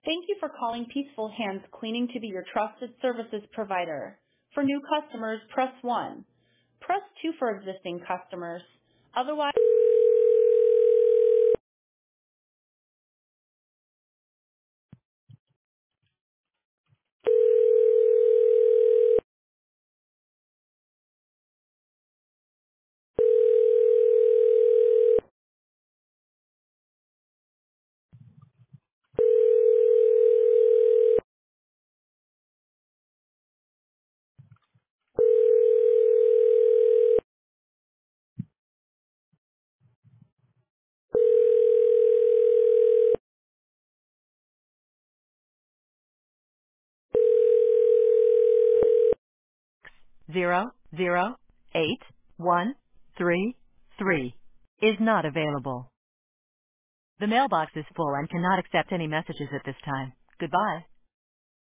Thank you for calling Peaceful Hands Cleaning to be your trusted services provider. For new customers, press 1. Press 2 for existing customers. Otherwise, 00813 is not available. The mailbox is full and cannot accept any messages at this time. Goodbye.